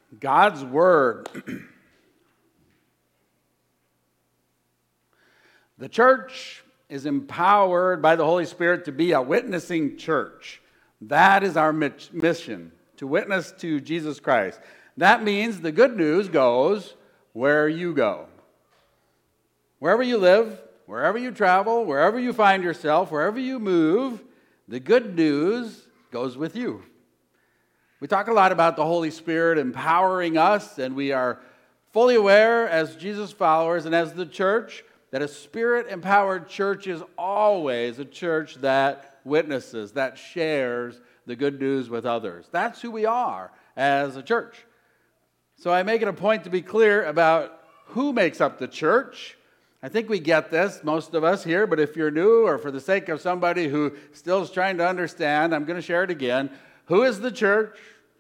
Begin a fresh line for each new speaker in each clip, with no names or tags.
God's Word. The church is empowered by the Holy Spirit to be a witnessing church. That is our mission, to witness to Jesus Christ. That means the good news goes where you go. Wherever you live, wherever you travel, wherever you find yourself, wherever you move, the good news goes with you. We talk a lot about the Holy Spirit empowering us, and we are fully aware as Jesus followers and as the church that a Spirit-empowered church is always a church that witnesses, that shares the good news with others. That's who we are as a church. So I make it a point to be clear about who makes up the church. I think we get this, most of us here, but if you're new or for the sake of somebody who still is trying to understand, I'm going to share it again. Who is the church?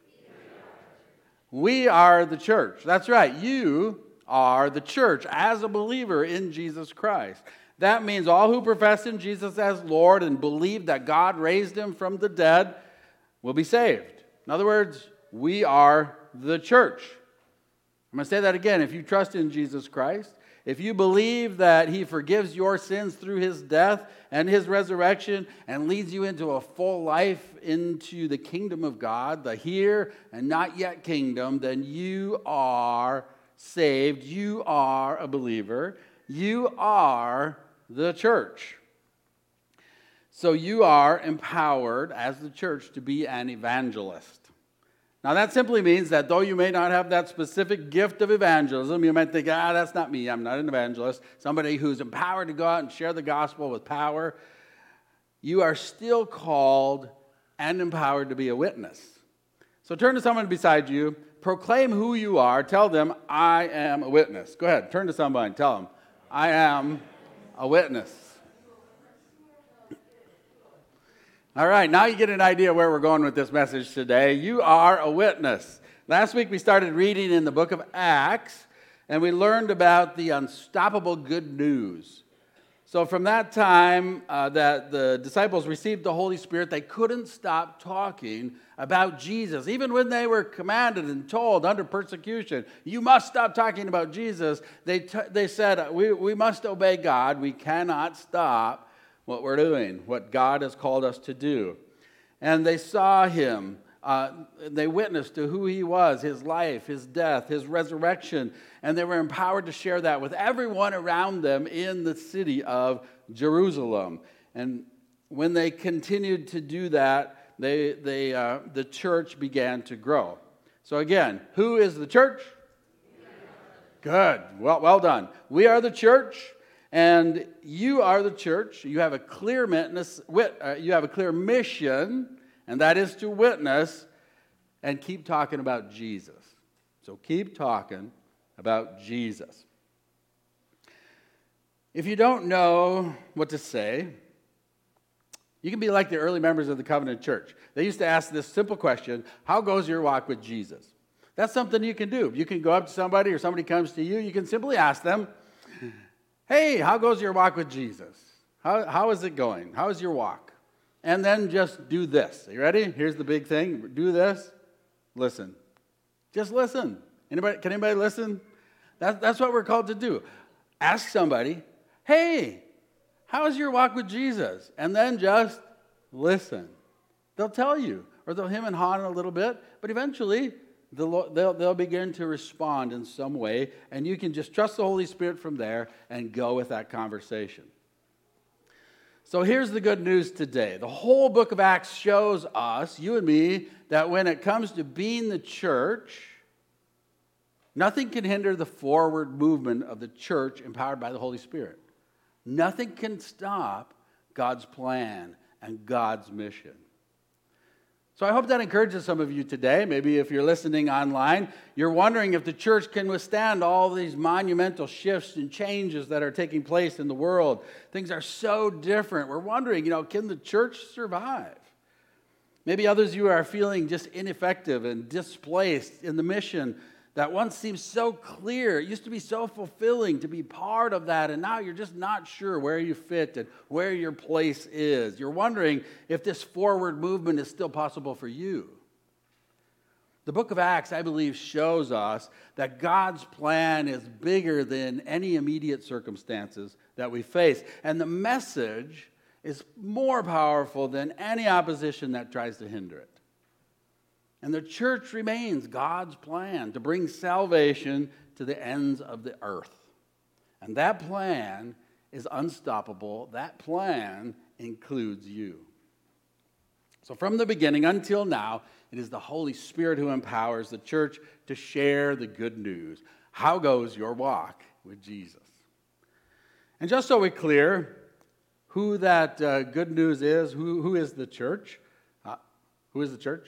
We are the church. That's right. You are the church as a believer in Jesus Christ. That means all who profess in Jesus as Lord and believe that God raised him from the dead will be saved. In other words, we are the church. I'm going to say that again. If you trust in Jesus Christ, if you believe that he forgives your sins through his death and his resurrection and leads you into a full life into the kingdom of God, the here and not yet kingdom, then you are saved. You are a believer. You are the church. So you are empowered as the church to be an evangelist. Now that simply means that though you may not have that specific gift of evangelism, you might think, that's not me, I'm not an evangelist, somebody who's empowered to go out and share the gospel with power, you are still called and empowered to be a witness. So turn to someone beside you, proclaim who you are, tell them, I am a witness. Go ahead, turn to somebody, tell them, I am a witness. All right, now you get an idea where we're going with this message today. You are a witness. Last week we started reading in the book of Acts, and we learned about the unstoppable good news. So from that time that the disciples received the Holy Spirit, they couldn't stop talking about Jesus. Even when they were commanded and told under persecution, you must stop talking about Jesus, they said, we must obey God. We cannot stop what we're doing, what God has called us to do. And they saw him. They witnessed to who he was, his life, his death, his resurrection, and they were empowered to share that with everyone around them in the city of Jerusalem. And when they continued to do that, the church began to grow. So again, who is the church? Good. Well done. We are the church. And you are the church. You have a clear mission, and that is to witness and keep talking about Jesus. So keep talking about Jesus. If you don't know what to say, you can be like the early members of the Covenant Church. They used to ask this simple question, how goes your walk with Jesus? That's something you can do. You can go up to somebody or somebody comes to you. You can simply ask them, hey, how goes your walk with Jesus? How is it going? How is your walk? And then just do this. Are you ready? Here's the big thing. Do this. Listen. Just listen. Can anybody listen? That's what we're called to do. Ask somebody, hey, how is your walk with Jesus? And then just listen. They'll tell you, or they'll hem and haw a little bit, but eventually they'll begin to respond in some way, and you can just trust the Holy Spirit from there and go with that conversation. So here's the good news today. The whole book of Acts shows us, you and me, that when it comes to being the church, nothing can hinder the forward movement of the church empowered by the Holy Spirit. Nothing can stop God's plan and God's mission. So I hope that encourages some of you today. Maybe if you're listening online, you're wondering if the church can withstand all these monumental shifts and changes that are taking place in the world. Things are so different. We're wondering, can the church survive? Maybe others of you are feeling just ineffective and displaced in the mission that once seemed so clear. It used to be so fulfilling to be part of that, and now you're just not sure where you fit and where your place is. You're wondering if this forward movement is still possible for you. The book of Acts, I believe, shows us that God's plan is bigger than any immediate circumstances that we face. And the message is more powerful than any opposition that tries to hinder it. And the church remains God's plan to bring salvation to the ends of the earth. And that plan is unstoppable. That plan includes you. So from the beginning until now, it is the Holy Spirit who empowers the church to share the good news. How goes your walk with Jesus? And just so we're clear who that good news is, who is the church? Who is the church?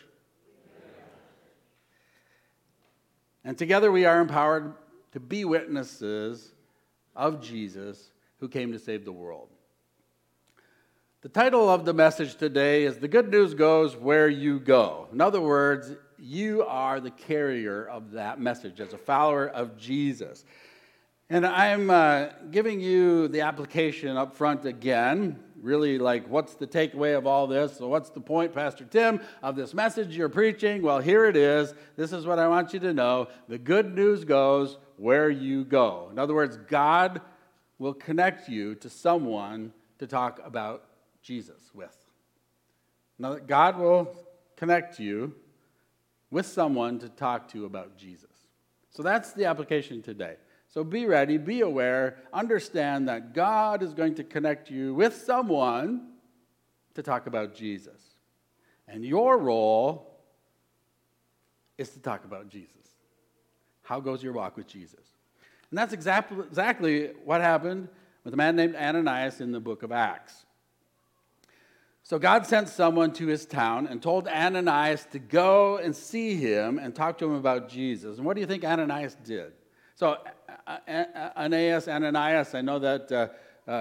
And together we are empowered to be witnesses of Jesus who came to save the world. The title of the message today is The Good News Goes Where You Go. In other words, you are the carrier of that message as a follower of Jesus. And I'm giving you the application up front again, really like what's the takeaway of all this? So what's the point, Pastor Tim, of this message you're preaching? Well, here it is. This is what I want you to know. The good news goes where you go. In other words, God will connect you to someone to talk about Jesus with. Now, God will connect you with someone to talk to about Jesus. So that's the application today. So be ready, be aware, understand that God is going to connect you with someone to talk about Jesus. And your role is to talk about Jesus. How goes your walk with Jesus? And that's exactly what happened with a man named Ananias in the book of Acts. So God sent someone to his town and told Ananias to go and see him and talk to him about Jesus. And what do you think Ananias did? So Ananias, I know that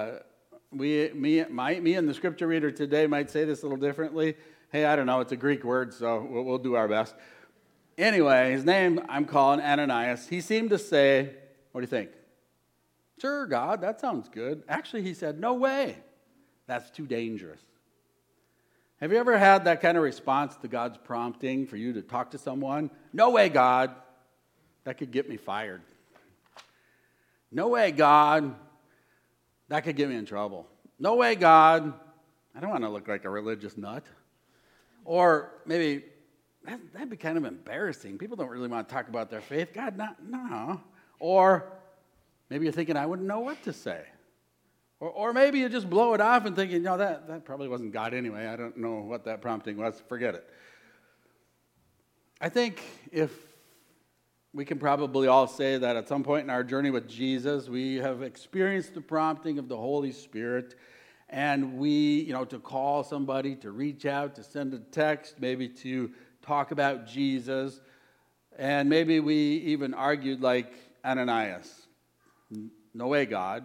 me and the scripture reader today might say this a little differently. Hey, I don't know, it's a Greek word, so we'll do our best. Anyway, his name I'm calling Ananias. He seemed to say, what do you think? Sure, God, that sounds good. Actually, he said, no way. That's too dangerous. Have you ever had that kind of response to God's prompting for you to talk to someone? No way, God. That could get me fired. No way, God. That could get me in trouble. No way, God. I don't want to look like a religious nut. Or maybe, that'd be kind of embarrassing. People don't really want to talk about their faith. God, no. Or maybe you're thinking, I wouldn't know what to say. Or maybe you just blow it off and thinking, no, that probably wasn't God anyway. I don't know what that prompting was. Forget it. I think if we can probably all say that at some point in our journey with Jesus, we have experienced the prompting of the Holy Spirit, and we, to call somebody, to reach out, to send a text, maybe to talk about Jesus, and maybe we even argued like Ananias. No way, God.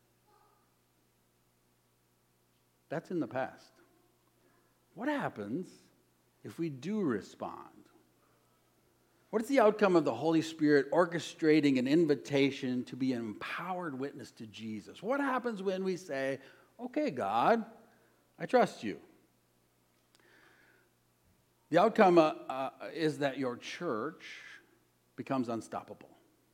That's in the past. What happens if we do respond? What is the outcome of the Holy Spirit orchestrating an invitation to be an empowered witness to Jesus? What happens when we say, okay, God, I trust you? The outcome is that your church becomes unstoppable.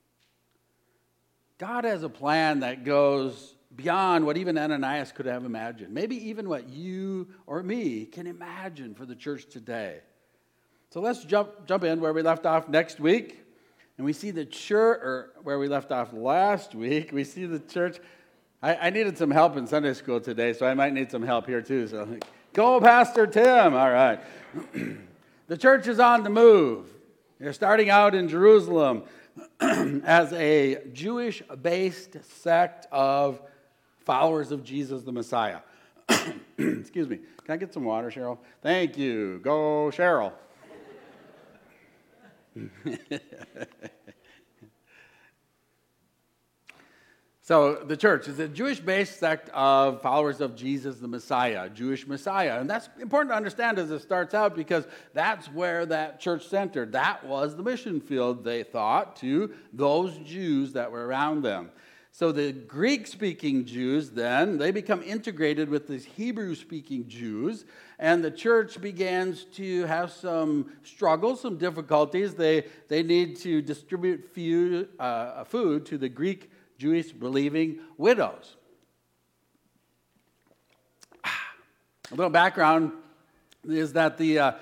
God has a plan that goes beyond what even Ananias could have imagined. Maybe even what you or me can imagine for the church today. So let's jump in where we left off next week. And we see the church, or where we left off last week, we see the church. I needed some help in Sunday school today, so I might need some help here too. So go, Pastor Tim. All right. The church is on the move. They're starting out in Jerusalem as a Jewish-based sect of followers of Jesus the Messiah. Excuse me. Can I get some water, Cheryl? Thank you. Go, Cheryl. So the church is a Jewish-based sect of followers of Jesus the Messiah, Jewish Messiah. And that's important to understand as it starts out because that's where that church centered. That was the mission field, they thought, to those Jews that were around them. So the Greek-speaking Jews then, they become integrated with these Hebrew-speaking Jews, and the church begins to have some struggles, some difficulties. They need to distribute food to the Greek Jewish believing widows. A little background is that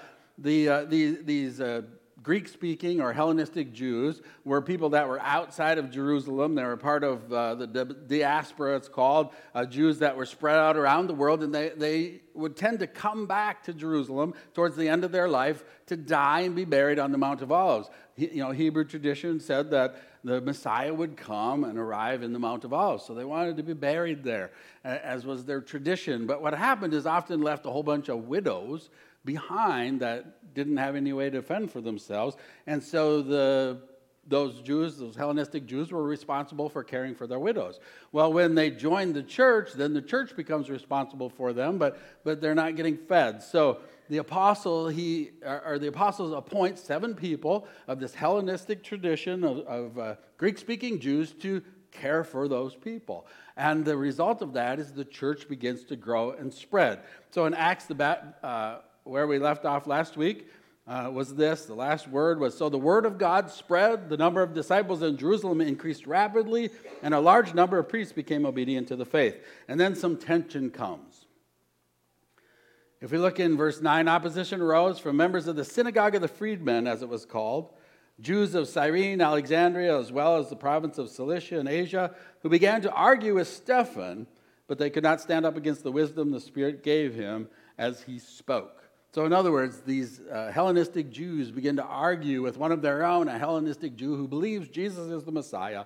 these Greek-speaking or Hellenistic Jews were people that were outside of Jerusalem. They were part of the diaspora, it's called, Jews that were spread out around the world, and they would tend to come back to Jerusalem towards the end of their life to die and be buried on the Mount of Olives. Hebrew tradition said that the Messiah would come and arrive in the Mount of Olives, so they wanted to be buried there, as was their tradition. But what happened is often left a whole bunch of widows behind that didn't have any way to fend for themselves. And so those Hellenistic Jews were responsible for caring for their widows. Well, when they joined the church, then the church becomes responsible for them, but they're not getting fed. So the apostles appoint 7 people of this Hellenistic tradition of Greek-speaking Jews to care for those people. And the result of that is the church begins to grow and spread. So in Acts, where we left off last week, was this. The last word was, so the word of God spread, the number of disciples in Jerusalem increased rapidly, and a large number of priests became obedient to the faith. And then some tension comes. If we look in verse 9, opposition arose from members of the synagogue of the freedmen, as it was called, Jews of Cyrene, Alexandria, as well as the province of Cilicia and Asia, who began to argue with Stephen, but they could not stand up against the wisdom the Spirit gave him as he spoke. So in other words, these Hellenistic Jews begin to argue with one of their own, a Hellenistic Jew who believes Jesus is the Messiah,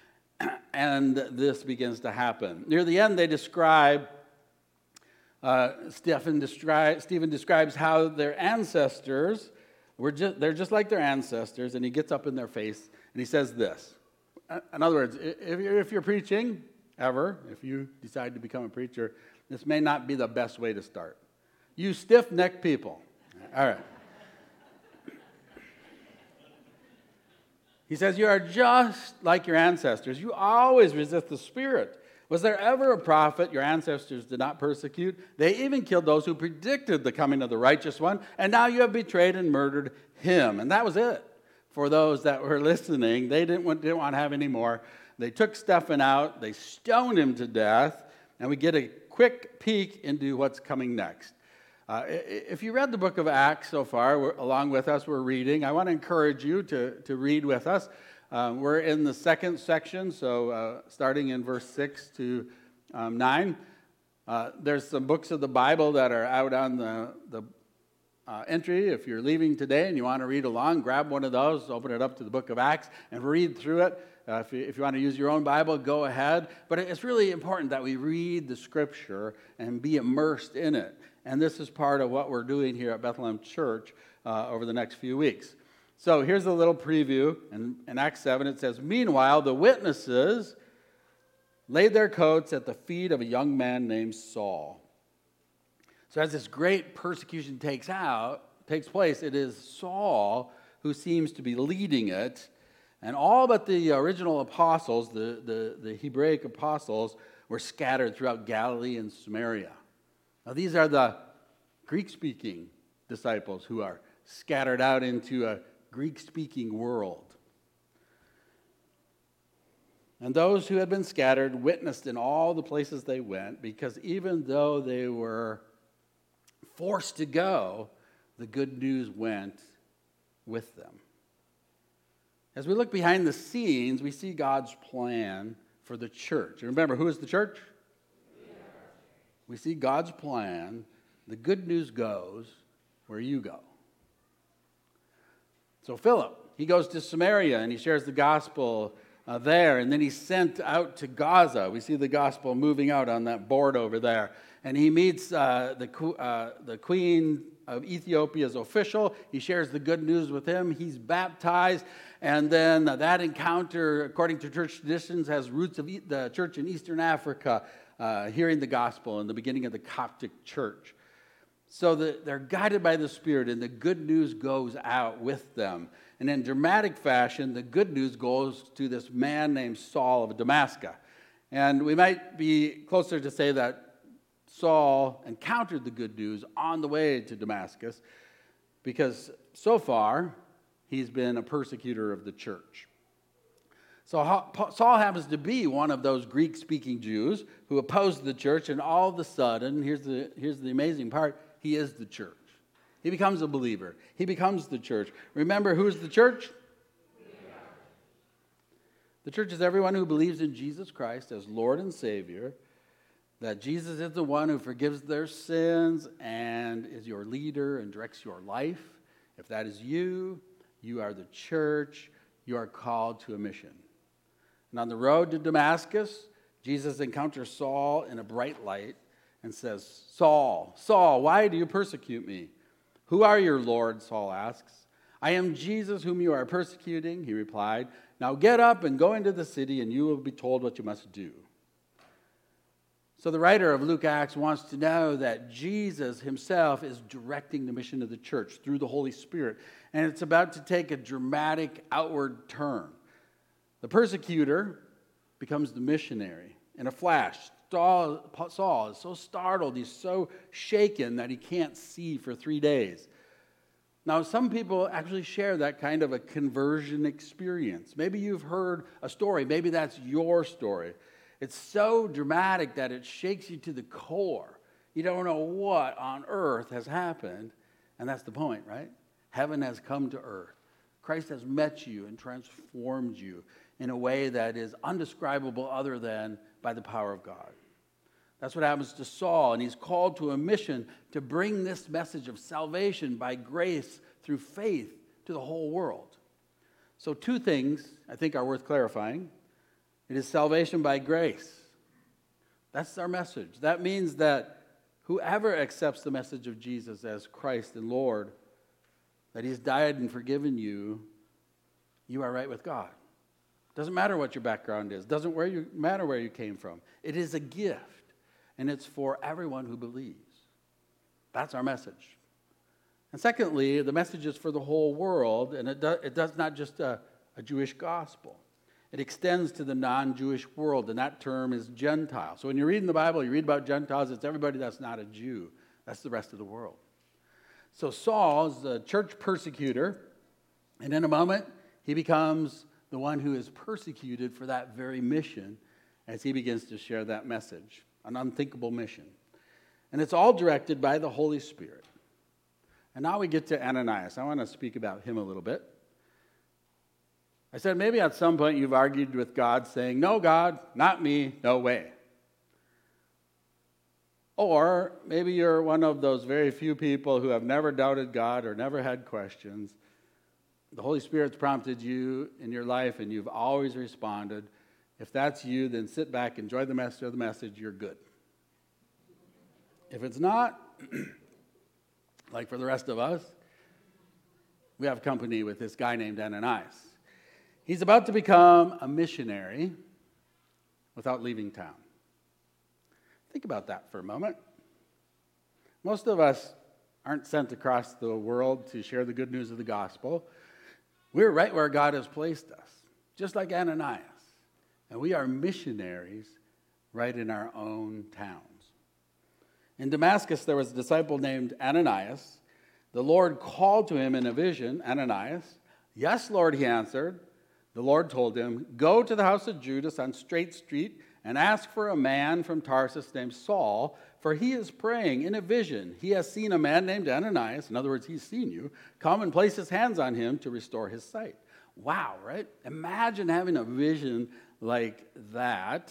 and this begins to happen. Near the end, they describe, Stephen describes how their ancestors, they're just like their ancestors, and he gets up in their face, and he says this. In other words, if you're preaching, if you decide to become a preacher, this may not be the best way to start. You stiff-necked people. All right. He says, you are just like your ancestors. You always resist the Spirit. Was there ever a prophet your ancestors did not persecute? They even killed those who predicted the coming of the righteous one, and now you have betrayed and murdered him. And that was it. For those that were listening, they didn't want to have any more. They took Stephen out, they stoned him to death, and we get a quick peek into what's coming next. If you read the book of Acts so far, along with us, we're reading. I want to encourage you to read with us. We're in the second section, so starting in verse 6 to 9. There's some books of the Bible that are out on the entry. If you're leaving today and you want to read along, grab one of those, open it up to the book of Acts, and read through it. If you want to use your own Bible, go ahead. But it's really important that we read the Scripture and be immersed in it. And this is part of what we're doing here at Bethlehem Church over the next few weeks. So here's a little preview. In Acts 7, it says, meanwhile, the witnesses laid their coats at the feet of a young man named Saul. So as this great persecution takes place, it is Saul who seems to be leading it. And all but the original apostles, the Hebraic apostles, were scattered throughout Galilee and Samaria. Now, these are the Greek-speaking disciples who are scattered out into a Greek-speaking world. And those who had been scattered witnessed in all the places they went, because even though they were forced to go, the good news went with them. As we look behind the scenes, we see God's plan for the church. And remember, who is the church? We see God's plan. The good news goes where you go. So Philip, he goes to Samaria and he shares the gospel there. And then he's sent out to Gaza. We see the gospel moving out on that board over there. And he meets the queen of Ethiopia's official. He shares the good news with him. He's baptized. And then that encounter, according to church traditions, has roots of the church in Eastern Africa, hearing the gospel in the beginning of the Coptic church. So they're guided by the Spirit, and the good news goes out with them. And in dramatic fashion, the good news goes to this man named Saul of Damascus. And we might be closer to say that Saul encountered the good news on the way to Damascus, because so far he's been a persecutor of the church. So Saul happens to be one of those Greek-speaking Jews who opposed the church, and all of a sudden, here's the amazing part, he is the church. He becomes a believer. He becomes the church. Remember, who's the church? The church is everyone who believes in Jesus Christ as Lord and Savior, that Jesus is the one who forgives their sins and is your leader and directs your life. If that is you, you are the church. You are called to a mission. And on the road to Damascus, Jesus encounters Saul in a bright light and says, Saul, Saul, why do you persecute me? Who are you, Lord? Saul asks. I am Jesus whom you are persecuting, he replied. Now get up and go into the city, and you will be told what you must do. So the writer of Luke Acts wants to know that Jesus himself is directing the mission of the church through the Holy Spirit, and it's about to take a dramatic outward turn. The persecutor becomes the missionary. In a flash, Saul is so startled, he's so shaken that he can't see for 3 days. Now, some people actually share that kind of a conversion experience. Maybe you've heard a story. Maybe that's your story. It's so dramatic that it shakes you to the core. You don't know what on earth has happened. And that's the point, right? Heaven has come to earth. Christ has met you and transformed you in a way that is undescribable other than by the power of God. That's what happens to Saul, and he's called to a mission to bring this message of salvation by grace through faith to the whole world. So 2 things I think are worth clarifying. It is salvation by grace. That's our message. That means that whoever accepts the message of Jesus as Christ and Lord, that he's died and forgiven you, you are right with God. Doesn't matter what your background is. Doesn't matter where you came from. It is a gift. And it's for everyone who believes. That's our message. And secondly, the message is for the whole world, and it does not just a Jewish gospel. It extends to the non-Jewish world, and that term is Gentile. So when you read in the Bible, you read about Gentiles, it's everybody that's not a Jew. That's the rest of the world. So Saul is the church persecutor, and in a moment, he becomes the one who is persecuted for that very mission as he begins to share that message. An unthinkable mission. And it's all directed by the Holy Spirit. And now we get to Ananias. I want to speak about him a little bit. I said maybe at some point you've argued with God saying, no, God, not me, no way. Or maybe you're one of those very few people who have never doubted God or never had questions. The Holy Spirit's prompted you in your life and you've always responded. If that's you, then sit back, enjoy the message of the message, you're good. If it's not, like for the rest of us, we have company with this guy named Ananias. He's about to become a missionary without leaving town. Think about that for a moment. Most of us aren't sent across the world to share the good news of the gospel. We're right where God has placed us, just like Ananias. And we are missionaries right in our own towns. In Damascus, there was a disciple named Ananias. The Lord called to him in a vision, Ananias. Yes, Lord, he answered. The Lord told him, go to the house of Judas on Straight Street and ask for a man from Tarsus named Saul, for he is praying in a vision. He has seen a man named Ananias, in other words, he's seen you, come and place his hands on him to restore his sight. Wow, right? Imagine having a vision like that,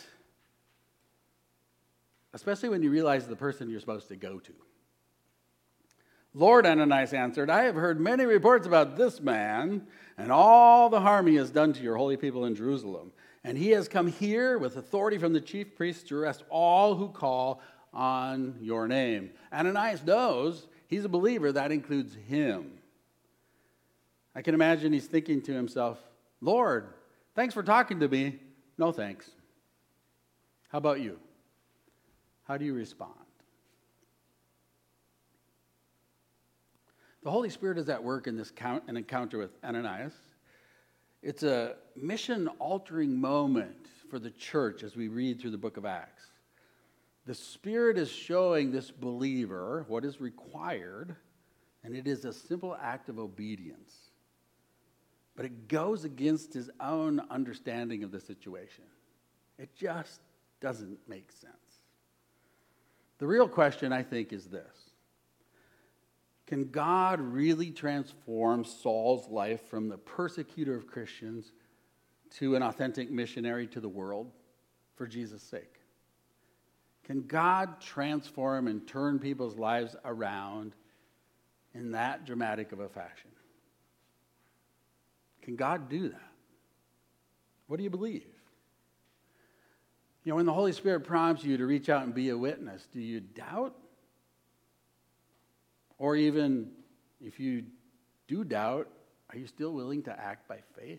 especially when you realize the person you're supposed to go to. Lord, Ananias answered, I have heard many reports about this man and all the harm he has done to your holy people in Jerusalem. And he has come here with authority from the chief priests to arrest all who call on your name. Ananias knows he's a believer. That includes him. I can imagine he's thinking to himself, Lord, thanks for talking to me. No thanks. How about you? How do you respond? The Holy Spirit is at work in this encounter with Ananias. It's a mission-altering moment for the church as we read through the book of Acts. The Spirit is showing this believer what is required, and it is a simple act of obedience. But it goes against his own understanding of the situation. It just doesn't make sense. The real question, I think, is this. Can God really transform Saul's life from the persecutor of Christians to an authentic missionary to the world for Jesus' sake? Can God transform and turn people's lives around in that dramatic of a fashion? Can God do that? What do you believe? When the Holy Spirit prompts you to reach out and be a witness, do you doubt? Or even if you do doubt, are you still willing to act by faith?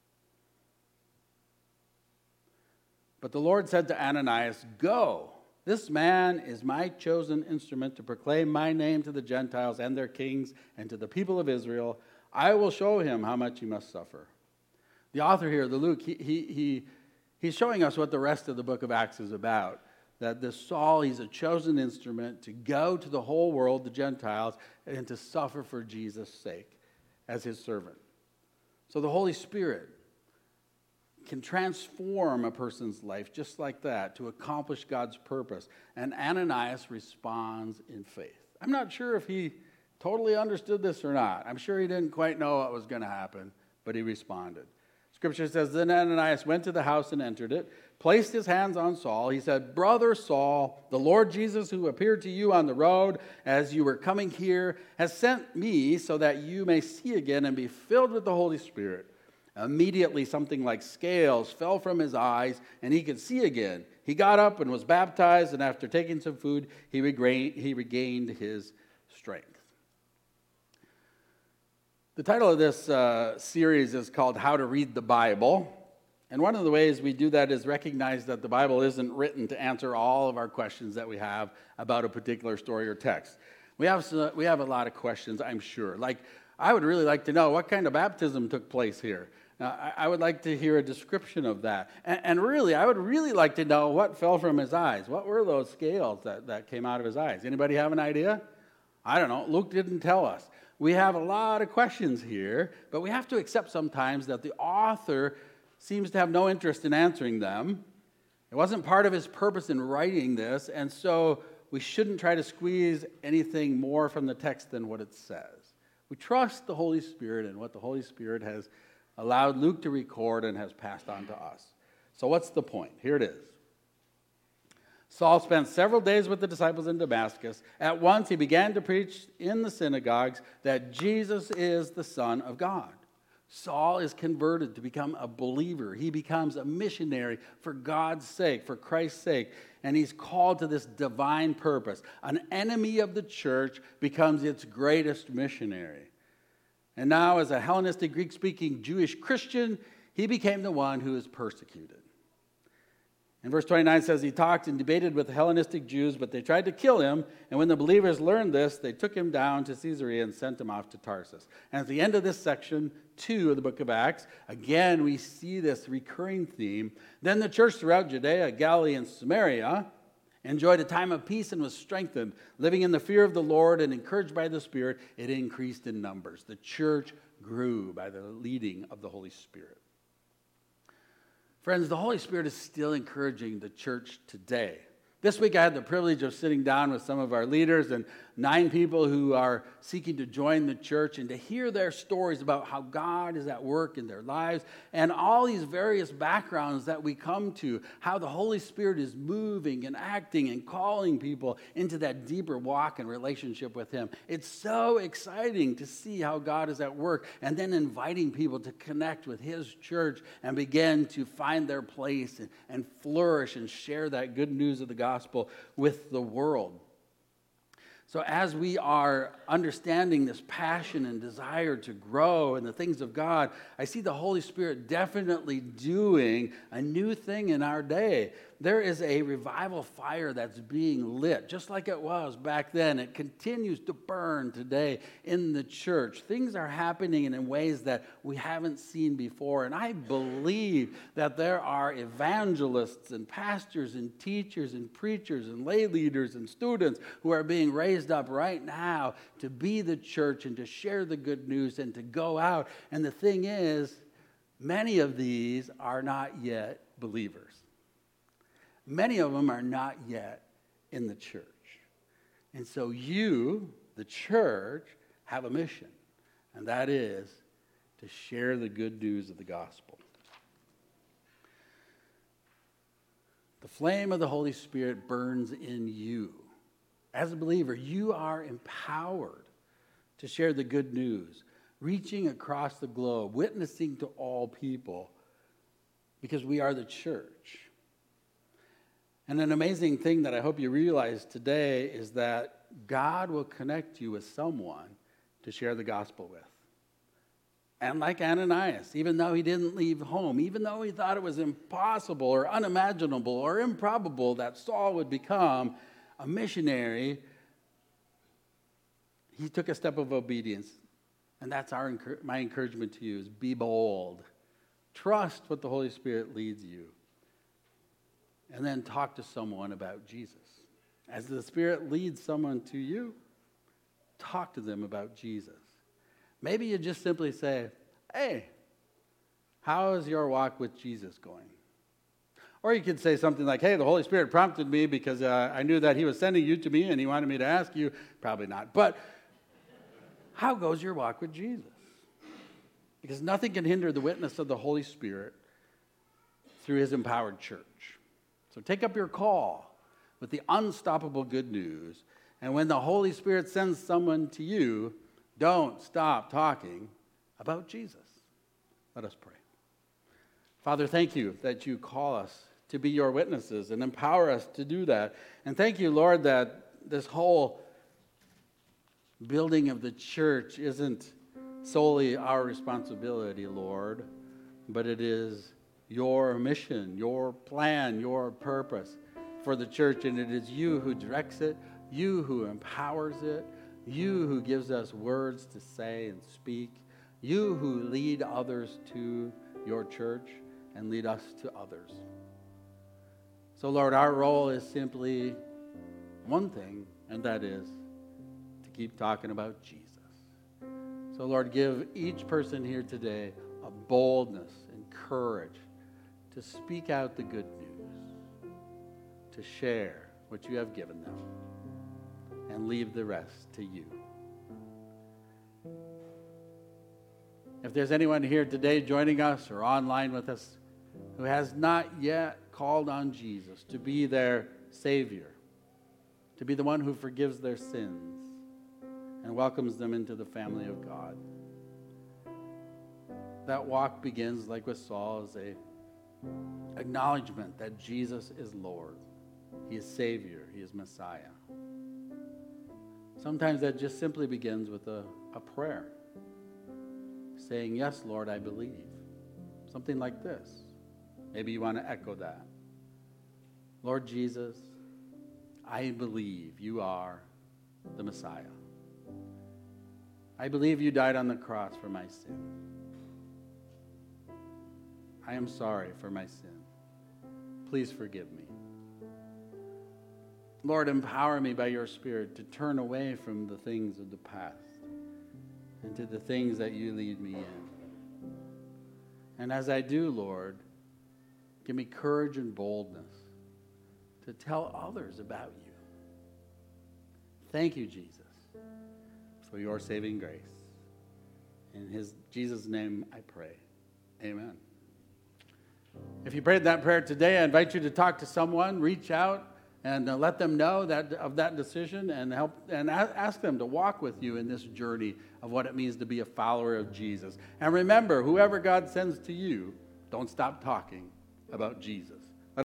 But the Lord said to Ananias, "Go. This man is my chosen instrument to proclaim my name to the Gentiles and their kings and to the people of Israel. I will show him how much he must suffer." The author here, the Luke, he's showing us what the rest of the book of Acts is about. That this Saul, he's a chosen instrument to go to the whole world, the Gentiles, and to suffer for Jesus' sake as his servant. So the Holy Spirit can transform a person's life just like that to accomplish God's purpose. And Ananias responds in faith. I'm not sure if he totally understood this or not. I'm sure he didn't quite know what was going to happen, but he responded. Scripture says, then Ananias went to the house and entered it, placed his hands on Saul. He said, "Brother Saul, the Lord Jesus, who appeared to you on the road as you were coming here, has sent me so that you may see again and be filled with the Holy Spirit." Immediately something like scales fell from his eyes, and he could see again. He got up and was baptized, and after taking some food, he regained his strength. The title of this series is called How to Read the Bible. And one of the ways we do that is recognize that the Bible isn't written to answer all of our questions that we have about a particular story or text. We have a lot of questions, I'm sure. Like, I would really like to know what kind of baptism took place here. I would like to hear a description of that. And really, I would really like to know what fell from his eyes. What were those scales that came out of his eyes? Anybody have an idea? I don't know. Luke didn't tell us. We have a lot of questions here, but we have to accept sometimes that the author seems to have no interest in answering them. It wasn't part of his purpose in writing this, and so we shouldn't try to squeeze anything more from the text than what it says. We trust the Holy Spirit and what the Holy Spirit has allowed Luke to record and has passed on to us. So what's the point? Here it is. Saul spent several days with the disciples in Damascus. At once he began to preach in the synagogues that Jesus is the Son of God. Saul is converted to become a believer. He becomes a missionary for God's sake, for Christ's sake, and he's called to this divine purpose. An enemy of the church becomes its greatest missionary. And now, as a Hellenistic, Greek-speaking Jewish Christian, he became the one who is persecuted. And verse 29 says, he talked and debated with the Hellenistic Jews, but they tried to kill him. And when the believers learned this, they took him down to Caesarea and sent him off to Tarsus. And at the end of this section 2 of the book of Acts, again, we see this recurring theme. Then the church throughout Judea, Galilee, and Samaria enjoyed a time of peace and was strengthened. Living in the fear of the Lord and encouraged by the Spirit, it increased in numbers. The church grew by the leading of the Holy Spirit. Friends, the Holy Spirit is still encouraging the church today. This week I had the privilege of sitting down with some of our leaders and 9 people who are seeking to join the church and to hear their stories about how God is at work in their lives and all these various backgrounds that we come to, how the Holy Spirit is moving and acting and calling people into that deeper walk and relationship with Him. It's so exciting to see how God is at work and then inviting people to connect with His church and begin to find their place and flourish and share that good news of the gospel with the world. So as we are understanding this passion and desire to grow in the things of God, I see the Holy Spirit definitely doing a new thing in our day. there is a revival fire that's being lit, just like it was back then. It continues to burn today in the church. Things are happening in ways that we haven't seen before. And I believe that there are evangelists and pastors and teachers and preachers and lay leaders and students who are being raised up right now to be the church and to share the good news and to go out. And the thing is, many of these are not yet believers. Many of them are not yet in the church. And so you, the church, have a mission, and that is to share the good news of the gospel. The flame of the Holy Spirit burns in you. As a believer, you are empowered to share the good news, reaching across the globe, witnessing to all people, because we are the church. And an amazing thing that I hope you realize today is that God will connect you with someone to share the gospel with. And like Ananias, even though he didn't leave home, even though he thought it was impossible or unimaginable or improbable that Saul would become a missionary, he took a step of obedience. And that's my encouragement to you is be bold. Trust what the Holy Spirit leads you. And then talk to someone about Jesus. As the Spirit leads someone to you, talk to them about Jesus. Maybe you just simply say, hey, how is your walk with Jesus going? Or you could say something like, hey, the Holy Spirit prompted me because I knew that he was sending you to me and he wanted me to ask you. Probably not. But how goes your walk with Jesus? Because nothing can hinder the witness of the Holy Spirit through his empowered church. So take up your call with the unstoppable good news. And when the Holy Spirit sends someone to you, don't stop talking about Jesus. Let us pray. Father, thank you that you call us to be your witnesses and empower us to do that. And thank you, Lord, that this whole building of the church isn't solely our responsibility, Lord, but it is your mission, your plan, your purpose for the church, and it is you who directs it, you who empowers it, you who gives us words to say and speak, you who lead others to your church and lead us to others. So, Lord, our role is simply one thing, and that is to keep talking about Jesus. So, Lord, give each person here today a boldness and courage to speak out the good news, to share what you have given them, and leave the rest to you. If there's anyone here today joining us or online with us who has not yet called on Jesus to be their Savior, to be the one who forgives their sins and welcomes them into the family of God, that walk begins, like with Saul, as a acknowledgement that Jesus is Lord. He is Savior. He is Messiah. Sometimes that just simply begins with a prayer, saying, yes, Lord, I believe. Something like this. Maybe you want to echo that. Lord Jesus, I believe you are the Messiah. I believe you died on the cross for my sin. I am sorry for my sin. Please forgive me. Lord, empower me by your Spirit to turn away from the things of the past and to the things that you lead me in. And as I do, Lord, give me courage and boldness to tell others about you. Thank you, Jesus, for your saving grace. In Jesus' name I pray. Amen. If you prayed that prayer today, I invite you to talk to someone, reach out, and let them know of that decision and ask them to walk with you in this journey of what it means to be a follower of Jesus. And remember, whoever God sends to you, don't stop talking about Jesus.